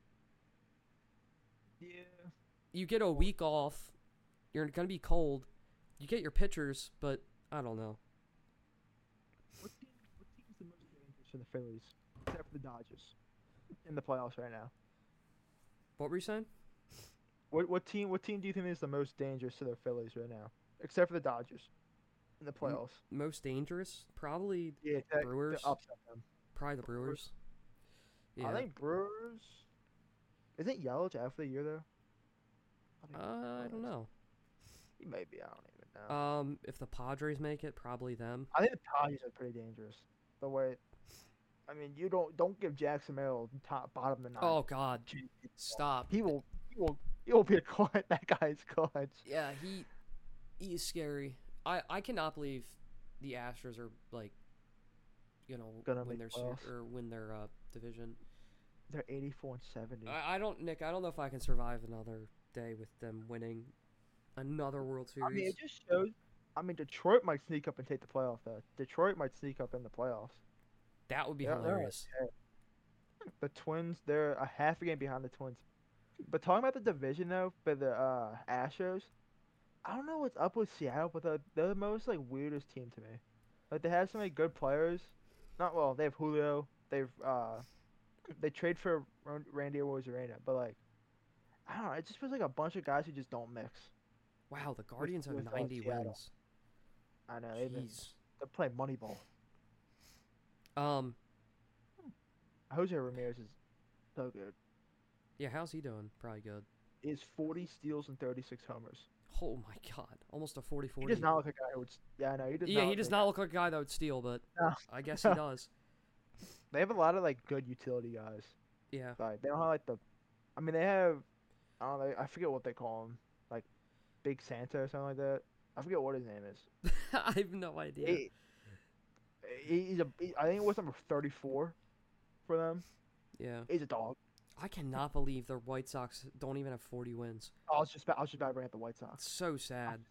Yeah. You get a week off. You're gonna be cold. You get your pitchers, but I don't know. What team? What team is the most dangerous for the Phillies, except for the Dodgers, in the playoffs right now? What were you saying? What what team? What team do you think is the most dangerous to the Phillies right now, except for the Dodgers, in the playoffs? Most dangerous? Probably, Yeah, to, Brewers? to upset them. probably the Brewers. Yeah. I think Brewers. Isn't Yelich out for the year though? think Uh, I don't know. He may be. I don't even know. Um, if the Padres make it, probably them. I think the Dodgers are pretty dangerous. The way, I mean, you don't don't give Jackson Merrill top bottom of the ninth. Oh God, stop. He will. He will. He will be a clutch. That guy's clutch. Yeah, he he is scary. I I cannot believe the Astros are like, you know, Gonna win make their ser- playoffs. or win their uh, division. They're eighty-four and seventy. I, I don't, Nick. I don't know if I can survive another day with them winning another World Series. I mean, it just shows. I mean, Detroit might sneak up and take the playoff. Though Detroit might sneak up in the playoffs. that would be Yeah, they're hilarious. The Twins, they're a half a game behind the Twins. But talking about the division though, for the uh, Astros, I don't know what's up with Seattle, but they're, they're the most like weirdest team to me. Like they have so many good players. Not well, they have Julio. They've uh, they trade for Ran- Randy Arozarena, but like, I don't know. It just feels like a bunch of guys who just don't mix. Wow, the Guardians have with, uh, ninety Seattle. wins. I know they've been, Jeez. they're playing Moneyball. Um. Jose Ramirez is so good. Yeah, how's he doing? Probably good. He has forty steals and thirty-six homers. Oh my god, almost a forty He does forty. not look like a guy who would. s- Yeah, I know he does Yeah, not he look does like. not look like a guy that would steal, but No. I guess he does. They have a lot of like good utility guys. Yeah. Like they don't have like the. I mean, they have. I don't know. I forget what they call him. Like Big Santa or something like that. I forget what his name is. I have no idea. He, he- he's a. He, I think it was number thirty-four for them. Yeah. He's a dog. I cannot believe their White Sox don't even have forty wins. I was just. about- I was just about to bring up the White It's Sox. so sad.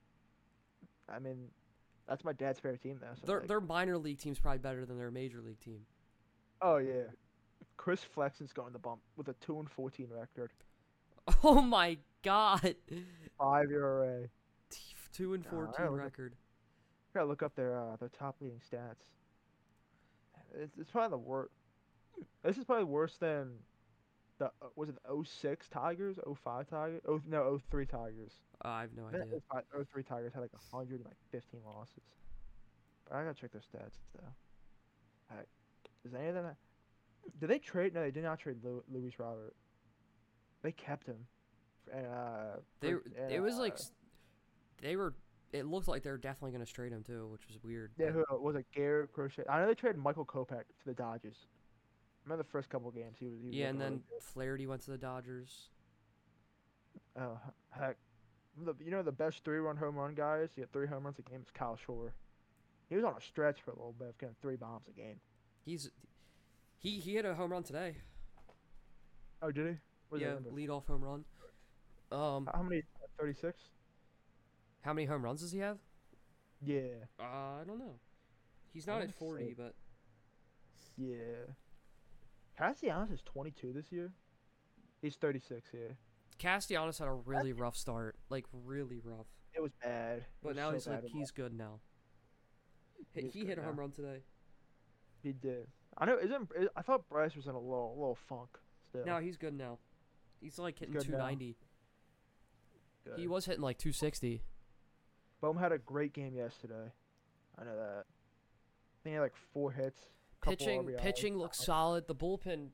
I mean, that's my dad's favorite team, though. So Their like- their minor league team's probably better than their major league team. oh yeah, Chris Flexen's going the bump with a two and fourteen record, Oh my god. five E R A. Two and Nah, I fourteen don't- record. Gotta look up their uh, their top leading stats. It's, it's probably the worst. This is probably worse than the uh, was it the oh six Tigers, oh five Tigers, oh no oh three Tigers. Uh, I have no I think idea. oh five oh three Tigers had like one hundred fifteen losses. But I gotta check their stats though. Alright, does any of them? Did they trade? No, they did not trade Lu- Luis Robert. They kept him. And, uh, They for- and, it was like uh, s- they were. It looked like they were definitely going to trade him too, which was weird. Yeah, but- who was it? Garrett Crochet. I know they traded Michael Kopech to the Dodgers. I remember the first couple of games he was. He was yeah, and looking then really Flaherty went to the Dodgers. good. Oh he- heck, the, you know the best three-run home run guys. He had three home runs a game. Is Kyle Shore. He was on a stretch for a little bit, of getting three bombs a game. He's he he hit a home run today. Oh, did he? What is Yeah, that number? lead off home run. Um, How many? Thirty-six. how many home runs does he have? Yeah, Uh, I don't know. He's I not wanna at forty, say- but yeah. Castellanos is twenty-two this year. He's thirty-six here. Castellanos had a really rough start, like really rough. It was bad. It But was now so he's like bad. he's good now. He, He is he good hit a home now. run today. He did. I know. Isn't I thought Bryce was in a little little funk still. No, he's good now. He's like hitting good now. two ninety. Good. He was hitting like two sixty. Bohm had a great game yesterday. I know that. I think he had like four hits. couple Pitching R B Is. pitching looks solid. The bullpen.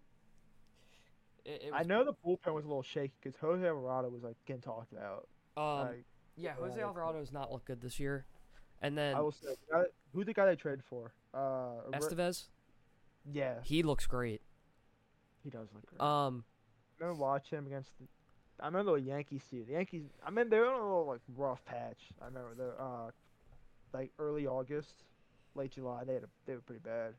It, it I was, know the bullpen was a little shaky because Jose Alvarado was like getting talked about. Um, like, yeah, yeah, Jose that's- Alvarado has not looked good this year. And then I will say, the guy- who's the guy they traded for? Uh, Ri- Estevez, yeah, he looks great. he does look great. Um, I remember watching him against. The, I remember the Yankees season. The Yankees. I mean, they were on a little like rough patch. I remember the uh, like early August, late July. They had a, they were pretty bad.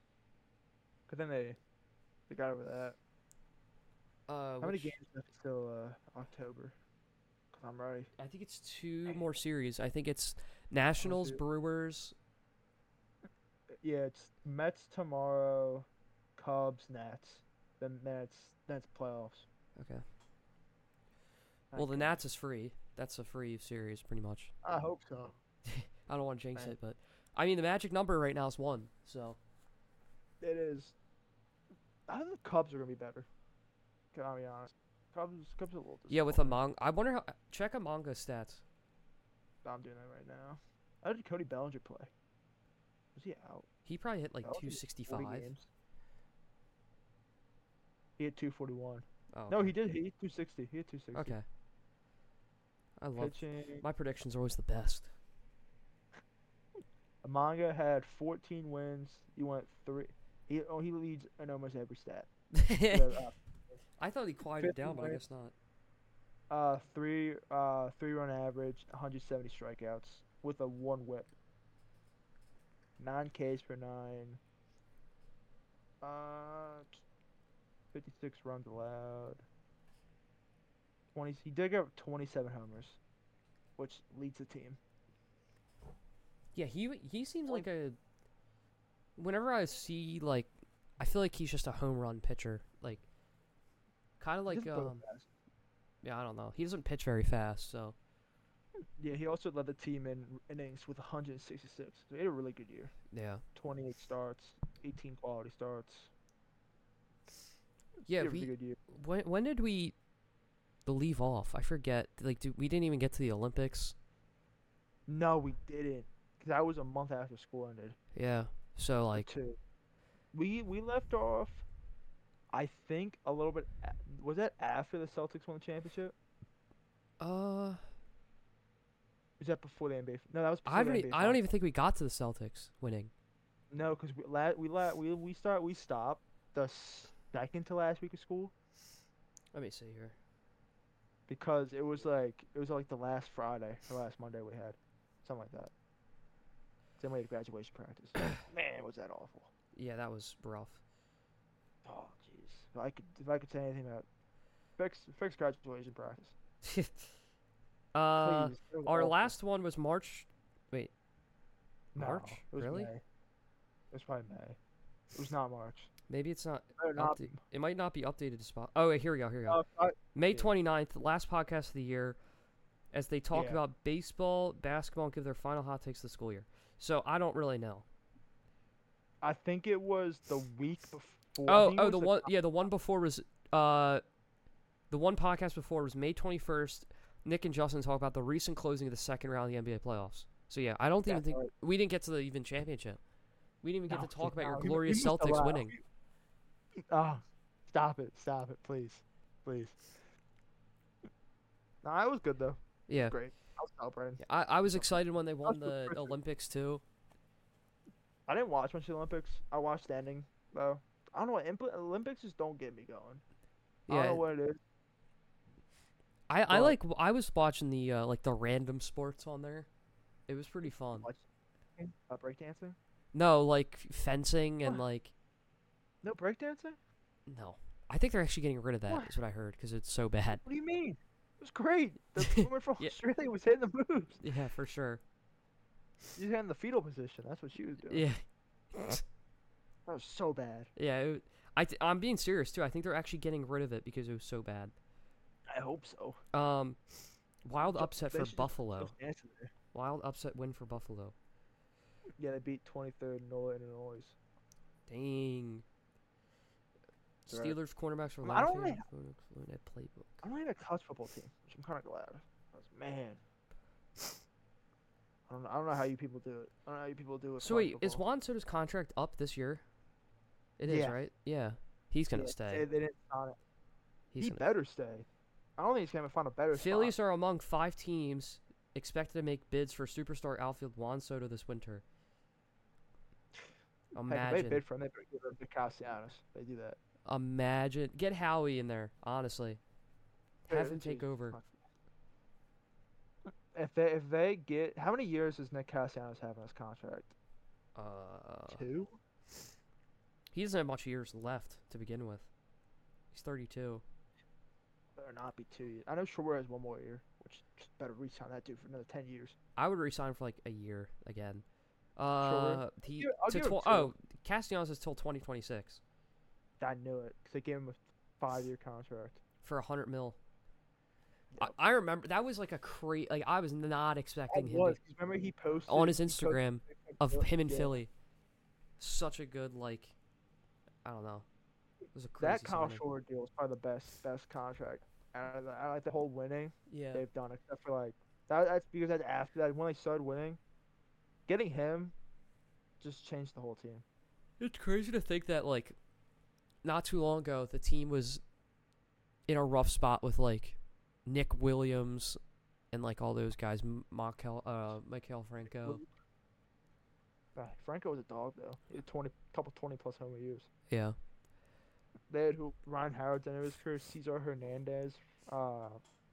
But then they, they got over that. uh, How many which- games left till uh, October? Cause I'm ready. I think it's two more series. I think it's Nationals, see. Brewers. Yeah, it's Mets tomorrow, Cubs, Nats. Then then it's then it's playoffs. Okay. Well, the Okay. Nats is free. That's a free series, pretty much. I hope so. I don't want to jinx Right. it, but I mean the magic number right now is one. So It is. I think the Cubs are gonna be better. Can I be honest? Cubs, Cubs are a little. yeah, with Among, I wonder how. Check Amonga stats. I'm doing that right now. How did Cody Bellinger play? Was he out? He probably hit like Bellinger, two forty sixty-five. games. He had two forty-one. Oh, No, okay. he did. He had two sixty. He had two sixty. Okay. I love Pitching. my predictions are always the best. Amanga had fourteen wins. He went three. He oh he leads in almost every stat. uh, I thought he quieted fifty down, but I wins. guess not. uh, three uh three run average, one hundred seventy strikeouts with a one whip. Nine Ks per nine. Uh, fifty-six runs allowed. Twenty. He did get twenty-seven homers, which leads the team. Yeah, he he seems like a. Whenever I see like, I feel like he's just a home run pitcher. Like, kind of He like doesn't throw um. fast. Yeah, I don't know. He doesn't pitch very fast, so Yeah, he also led the team in innings with one hundred sixty-six. So he had a really good year. yeah. twenty-eight starts, eighteen quality starts. He Yeah, had a really we good year. when when did we leave off? I forget. Like, do, we didn't even get to the Olympics. No, we didn't. Cause that was a month after school ended. Yeah. So or like, two. We we left off. I think a little bit. a- Was that after the Celtics won the championship? Uh, Was that before the N B A? No, that was I before the haven't. e- N B A I don't finals. even think we got to the Celtics winning. No, because we la- we la- we we start we stopped the second to last week of school Let me see here. because it was like it was like the last Friday or last Monday we had, something like that. Then we had graduation practice. Man, was that awful. Yeah, that was rough. Oh, jeez. If I could if I could say anything about fix fix graduation practice, uh, please. It was our awful. last one was March. Wait, No, March? it was Really? May. It was probably May. It was not March. maybe it's not. It better not Update. be. It might not be updated to spot. Oh wait, here we go. Here we go. Uh, I- May yeah. 29th, last podcast of the year, as they talk Yeah. about baseball, basketball, and give their final hot takes of the school year. So I don't really know. I think it was the week before. I Oh, think it oh, was the the one, yeah, the one before was, uh, the one podcast before was May twenty-first. Nick and Justin talk about the recent closing of the second round of the N B A playoffs. So yeah, I don't even That's think right. we didn't get to the even championship. We didn't even get No, to talk about no, your we- we glorious missed a Celtics lot. winning. Oh, stop it, stop it, please, please. Nah, it was good though. Yeah, Great. I was celebrating. I, I was excited when they won the the first- Olympics too. I didn't watch much of the Olympics. I watched the ending though. I don't know what Imp- Olympics just don't get me going. I don't Yeah, know what it is. I, I but- like I was watching the uh, like the random sports on there. It was pretty fun. Watch uh, breakdancing? No, like fencing and What? like No breakdancing? no. I think they're actually getting rid of that. What? Is what I heard because it's so bad. What do you mean? It was great. The woman from Yeah. Australia was hitting the moves. Yeah, for sure. She was in the fetal position. That's what she was doing. Yeah, That was so bad. yeah. It, I th- I'm being serious too. I think they're actually getting rid of it because it was so bad. I hope so. Um, wild Ju- upset they for should just Buffalo. put dancing there. Wild upset win for Buffalo. Yeah, they beat twenty-third Nola Illinois. Dang. It's alright. Steelers cornerbacks for I don't laughing really- at Florida at playbook. I'm not even a college football team, which I'm kind of glad. 'Cause, man, I don't know. I don't know how you people do it. I don't know how you people do it. So wait, is Juan Soto's contract up this year? It is, Yeah. right? Yeah. He's gonna yeah, stay. They, they didn't sign it. He's he gonna better stay. I don't think he's gonna find a better Phillies spot. are among five teams expected to make bids for superstar outfield Juan Soto this winter. Heck, if they Imagine. bid for him, they better give him to Castellanos. They do that. Imagine. Get Howie in there, honestly. Have Yeah, him take Jesus over. Christ. If they if they get how many years does Nick Castellanos have on his contract? Uh, Two. he doesn't have much years left to begin with. He's thirty-two. Better not be two years. I know Schwarber has one more year, which just better resign that dude for another ten years. I would resign for like a year again. Sure. Uh, he give- I'll to give him tw- two. oh, Castellanos is till twenty twenty-six I knew it because they gave him a five-year contract. for a hundred mil. Yep. I, I remember that was like a cra- like I was not I expecting him was. to, 'Cause remember he posted on his he posted Instagram a picture of Phil- him in yeah. Philly. Such a good like, I don't know. It was a crazy That Kyle signing. Schwarber deal is probably the best best contract out of the, out of like the whole winning Yeah. they've done, except for like that. That's because that's after that when they started winning. Getting him just changed the whole team. It's crazy to think that like not too long ago the team was in a rough spot with like Nick Williams and like all those guys, M- Michael, uh, Michael Franco. Ah, Franco was a dog though. He had twenty, couple twenty plus home years. Yeah. They had who Ryan Howard's end of his career, Cesar Hernandez, uh,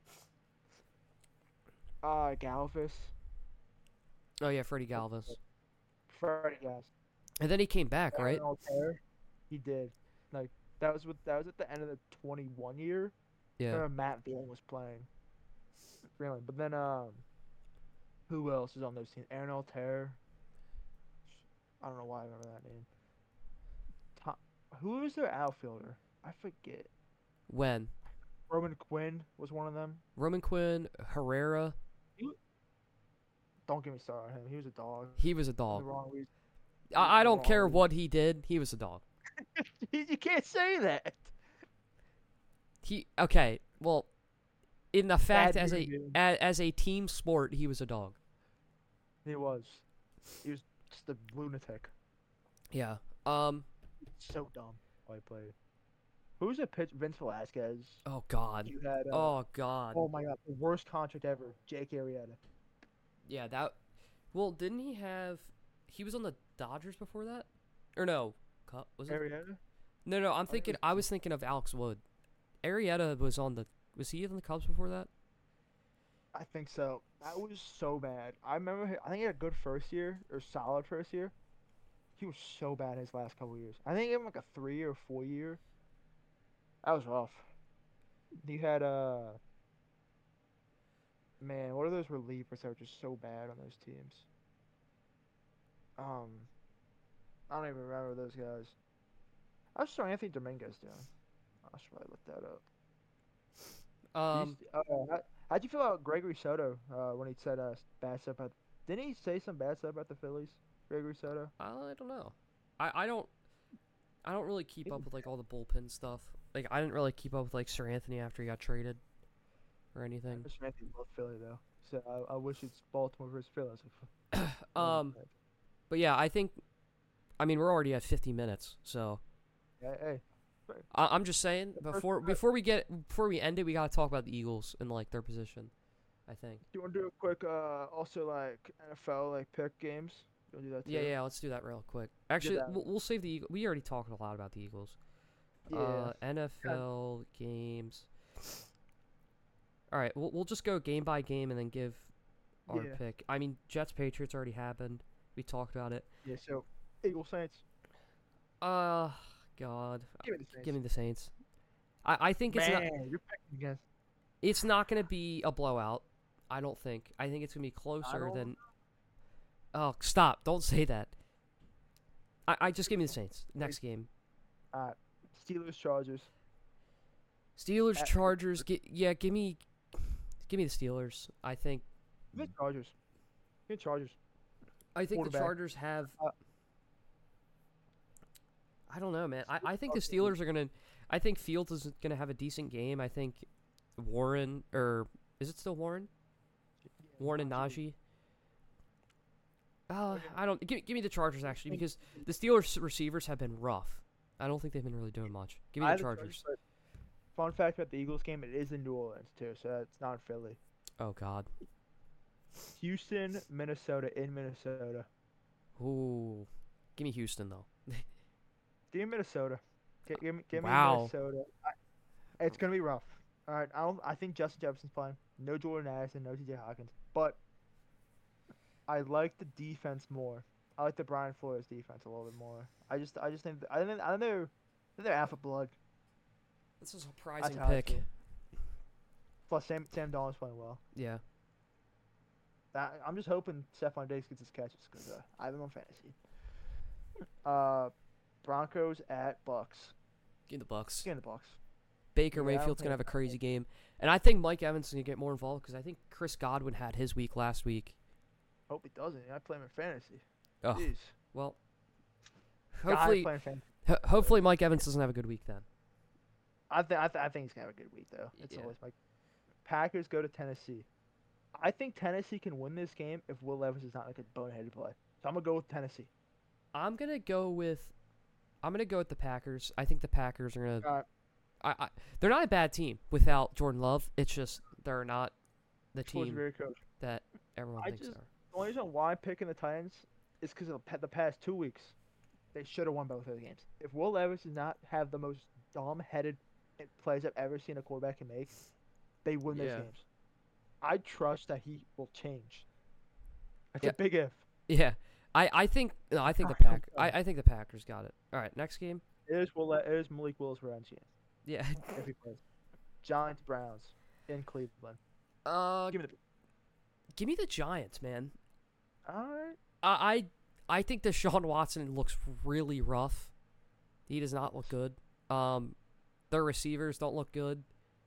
uh, Galvis, Oh yeah, Freddie Galvis. Freddie Galvis. And then he came back, right? Aaron Altair, he did. Like that was with that was at the end of the twenty-one year. I Yeah. remember Matt Veering was playing. Really, but then um, who else is on those teams? Aaron Altair. I don't know why I remember that name. Tom, who was their outfielder? I forget. When Roman Quinn was one of them. Roman Quinn, Herrera, Don't get me started on him. He was a dog. he was a For the dog. wrong reason. I, I don't wrong care reason. what he did. He was a dog. You can't say that. He okay. Well, in the fact Bad as a, dude. a as a team sport, he was a dog. He was. He was just a lunatic. Yeah. Um. So dumb. How he played. Who's the pitch? Vince Velasquez. Oh God. You had. Uh, Oh God. oh my God, the worst contract ever. Jake Arrieta. Yeah, that. Well, didn't he have? He was on the Dodgers before that, or no? Cup was it? Arrieta. No, no. I'm think it thinking. was- I was thinking of Alex Wood. Arrieta was on the. Was he in the Cubs before that? I think so. That was so bad. I remember. He, I think he had a good first year or solid first year. He was so bad his last couple years. I think he gave him like a three or four year. That was rough. He had uh. Man, what are those relievers that were just so bad on those teams? Um, I don't even remember those guys. I saw Anthony Dominguez doing. I should probably look that up. Um. He's- uh, how, how'd you feel about Gregory Soto uh, when he said uh, bad stuff about? Didn't he say some bad stuff about the Phillies? Gregory Soto. I don't know. I I don't. I don't really keep He's up with like all the bullpen stuff. Like I didn't really keep up with like Sir Anthony after he got traded, or anything. Mister Anthony loved Philly though, so I, I wish it's Baltimore versus Phillies. Um. But yeah, I think. I mean, we're already at fifty minutes, so Yeah, hey, I, I'm just saying The first before part- before we get before we end it, we gotta talk about the Eagles and like their position. I think. do you want to do a quick, uh, also like N F L like pick games? You want to do that too? Yeah, yeah. Let's do that real quick. Actually, that. we'll, we'll save the Eagles. We already talked a lot about the Eagles. Yeah. Uh, N F L games. All right, we'll we'll just go game by game and then give our Yeah. pick. I mean, Jets Patriots already happened. We talked about it. Yeah. So, Eagles Saints. Uh, God, Give me the Saints. give me the Saints. I I think it's Man, not you're picking against. it's not gonna be a blowout. I don't think. I think it's gonna be closer don't- than. Oh, stop! Don't say that. I I just give me the Saints. Next game. Uh, Steelers Chargers. Steelers, At- Chargers. Gi- yeah, give me, give me the Steelers. I think. Give me Chargers. Give me Chargers. I think the Quarterback. Chargers have. Uh, I don't know, man. I, I think the Okay. Steelers are gonna. I think Fields is gonna have a decent game. I think Warren or is it still Warren? Warren and Najee. Uh, Okay. I don't give, give me the Chargers actually because the Steelers receivers have been rough. I don't think they've been really doing much. Give me I the have Chargers. but Fun fact about the Eagles game: it is in New Orleans too, so it's not in Philly. Oh God. Houston, Minnesota, in Minnesota. Ooh. Give me Houston though. Give me Minnesota. Gi- Give me, give me Wow. Minnesota. I, it's gonna be rough. All right, I don't. I think Justin Jefferson's fine. No Jordan Addison, no T J Hawkins, but I like the defense more. I like the Brian Flores defense a little bit more. I just, I just think, I think, I think they're, I think they're alpha blood. That's a surprising how I pick. feel. Plus, Sam, Sam Donald's playing well. Yeah. That, I'm just hoping Stephon Diggs gets his catches because uh, I have him on fantasy. Uh, Broncos at Bucks. Give me the Bucks. Give me the Bucks. Baker Yeah, I don't Mayfield's gonna think- have a crazy game, and I think Mike Evans is gonna get more involved because I think Chris Godwin had his week last week. Hope he doesn't. I play him in fantasy. Oh, Jeez. well. Guy Hopefully, playing fantasy. ho- hopefully Mike Evans doesn't have a good week then. I think I, th- I think he's gonna have a good week though. It's Yeah. always like Packers go to Tennessee. I think Tennessee can win this game if Will Levis is not like a boneheaded play. So I'm gonna go with Tennessee. I'm gonna go with, I'm gonna go with the Packers. I think the Packers are gonna. Alright. I, I they're not a bad team without Jordan Love. It's just they're not the Towards team very coach. that everyone I thinks just- they are. The only reason why I'm picking the Titans is because of the pa- the past two weeks. They should have won both of the games. If Will Levis does not have the most dumb-headed plays I've ever seen a quarterback can make, they win those Yeah. games. I trust that he will change. That's Yeah. a big if. Yeah, I, I think no, I think the I hope Pack so. I, I think the Packers got it. All right, next game. It is Will. Le- it is Malik Willis revenge game Yeah. if he plays. Giants Browns in Cleveland. uh, Give me the. give me the Giants, man. All right. I I, I think Deshaun Watson looks really rough. He does not look good. Um, their receivers don't look good.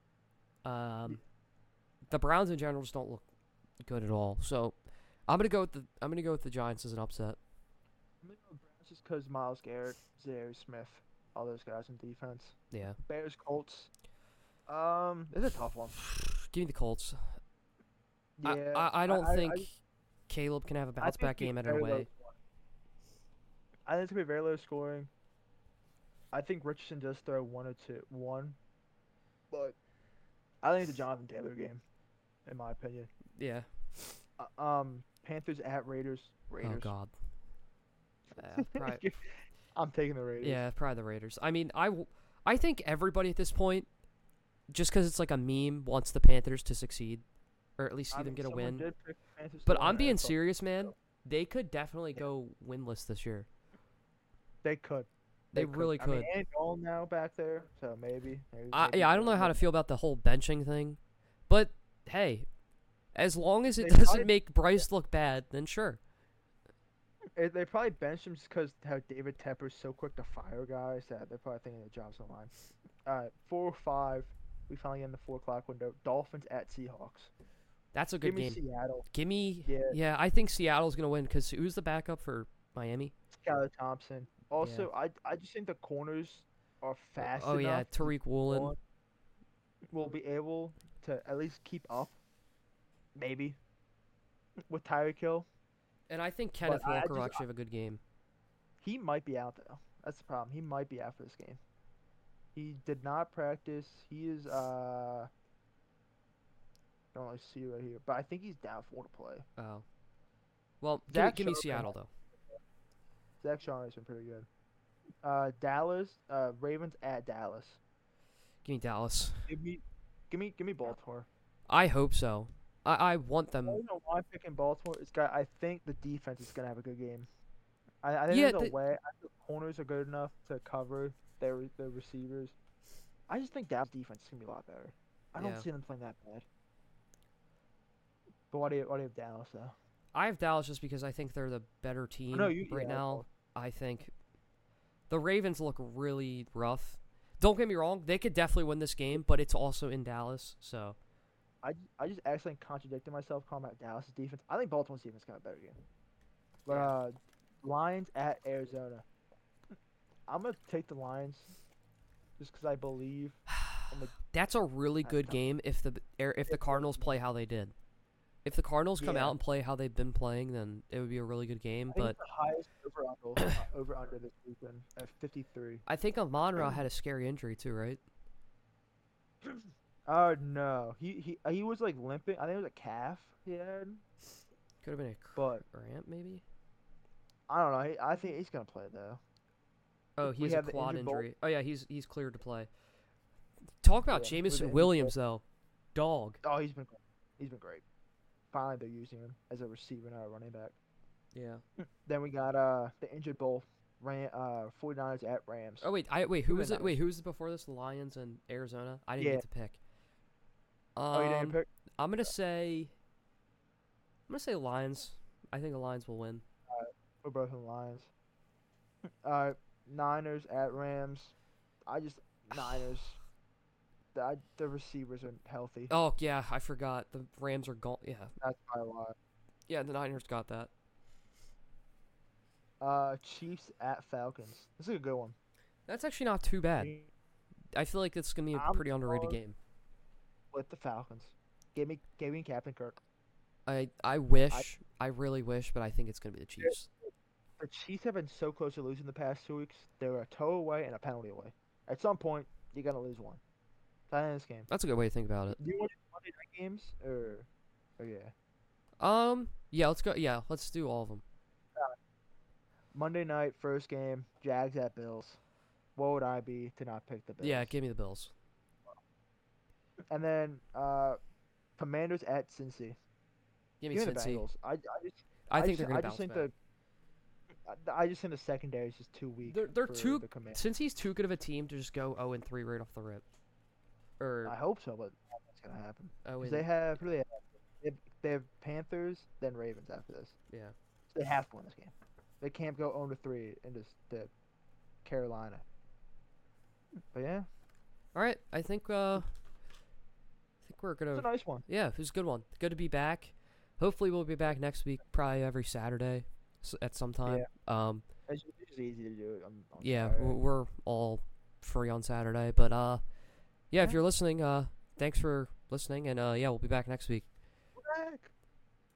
Um, the Browns in general just don't look good at all. So, I'm gonna go with the I'm gonna go with the Giants as an upset. I'm gonna go Browns just because Miles Garrett, Zaire Smith, all those guys in defense. Yeah, Bears Colts. Um, it's a tough one. give me the Colts. Yeah. I, I, I don't I- think I- Caleb can have a I bounce think back it's game at very a low way. scoring. I think it's gonna be very low scoring. I think Richardson does throw one or two, one, but I think it's a Jonathan Taylor game, in my opinion. Yeah. Uh, um, Panthers at Raiders. Raiders. Oh God. Uh, probably, I'm taking the Raiders. yeah, probably the Raiders. I mean, I, w- I think everybody at this point, just because it's like a meme, wants the Panthers to succeed, or at least see I them mean, get a someone win. did pick the Panthers to But win I'm the being N F L. serious, man. They could definitely go winless this year. They could. They really I mean, could. Andy Dalton now back there, so maybe. maybe I, maybe yeah, I don't they'll know how to win. feel about the whole benching thing, but hey, as long as it They doesn't probably- make Bryce look bad, then sure. Eh, They probably benched him just because how David Tepper's so quick to fire guys that they're probably thinking the job's on the line. All right, four or five. We finally get in the four o'clock window. Dolphins at Seahawks. That's a good Give me game. Seattle. Give me, Yeah. yeah, I think Seattle's gonna win because who's the backup for Miami? Skylar Thompson. Also, I I just think the corners are fast Oh yeah, enough. to Tariq Woolen. Woolen will be able to at least keep up, maybe, with Tyreek Hill. And I think Kenneth I- I Walker will just- actually have a good game. He might be out though. That's the problem. He might be out for this game. He did not practice. He is uh. I don't really see right here, but I think he's down for to play. Oh. Well, give me, Zach give me Charbonnet. Seattle though. Zach Charbonnet's been pretty good. Uh, Dallas, uh, Ravens at Dallas. Give me Dallas. Give me, give me, give me Baltimore. I hope so. I, I want them. I don't know why I'm picking Baltimore. It's got. I think the defense is gonna have a good game. I, I think Yeah, there's a the- way. I think the corners are good enough to cover their their receivers. I just think Dallas defense is gonna be a lot better. I don't Yeah. see them playing that bad. But why do you why do you have Dallas though? I have Dallas just because I think they're the better team no, you- right yeah, now. I think the Ravens look really rough. Don't get me wrong; they could definitely win this game, but it's also in Dallas, so I, ju- I just accidentally contradicted myself calling out Dallas' defense. I think Baltimore's defense got a better game. But Yeah. uh, Lions at Arizona. I'm gonna take the Lions, just because I believe in the. that's a really That's good tough. game if the er, if the It's Cardinals really play how they did. If the Cardinals come Yeah. out and play how they've been playing, then it would be a really good game. I think But it's the highest over under uh, over under this weekend at fifty-three. I think Amon Ra had a scary injury too, right? Oh no, he he uh, he was like limping. I think it was a calf he had, Could have been a but cramp, maybe. I don't know. He, I think he's gonna play though. Oh, We he's a have the quad injured Bol- injury. Oh yeah, he's he's cleared to play. Talk about Yeah, with the Jamison injured Williams though, dog. Oh, he's been he's been great. Finally, they're using him as a receiver, not a running back. Yeah. Then we got uh the injured both Ram uh 49ers at Rams. Oh wait, I wait. Who Who was the it? Wait, Niners? who was it before this? The Lions and Arizona. I didn't Yeah. get to pick. Um, Oh, you didn't pick? I'm gonna say. I'm gonna say Lions. I think the Lions will win. We're both in the Lions. Uh, Niners at Rams. I just Niners. The, I, the receivers are healthy. Oh yeah, I forgot. The Rams are gone. Yeah, That's probably why. yeah. The Niners got that. Uh, Chiefs at Falcons. This is a good one. That's actually not too bad. I feel like it's gonna be a I'm pretty underrated going- game. With the Falcons. Give me, give me Captain Kirk. I I wish. I really wish, but I think it's gonna be the Chiefs. The Chiefs have been so close to losing the past two weeks. They're a toe away and a penalty away. At some point, you're gonna lose one. It's not in this game. That's a good way to think about it. Do you want to do Monday night games or, or yeah? Um. Yeah. Let's go. Yeah. Let's do all of them. Monday night first game, Jags at Bills. What would I be to not pick the Bills? Yeah. Give me the Bills. And then uh, Commanders at Cincy. Give me Give me the Cincy. Bengals. I, I just I think just, they're gonna I bounce just think back. the I I just think the secondary is just too weak. They're they're for too the Commanders. since he's too good of a team to just go zero and three right off the rip. Or I hope so, but that's gonna happen. oh 'Cause and they have who do they have? They have, they have Panthers, then Ravens after this. yeah. So they have to win this game. They can't go zero to three into s- to Carolina. But yeah, All right. I think uh. I think we're it's gonna. a nice one. Yeah, it was a good one. Good to be back. Hopefully we'll be back next week, probably every Saturday, s- at some time. Um. It's just, it's just easy to do it on, on Yeah, Saturday. we're, we're all free on Saturday, but uh, yeah, if Yeah. you're listening, uh, thanks for listening, and uh, yeah, we'll be back next week.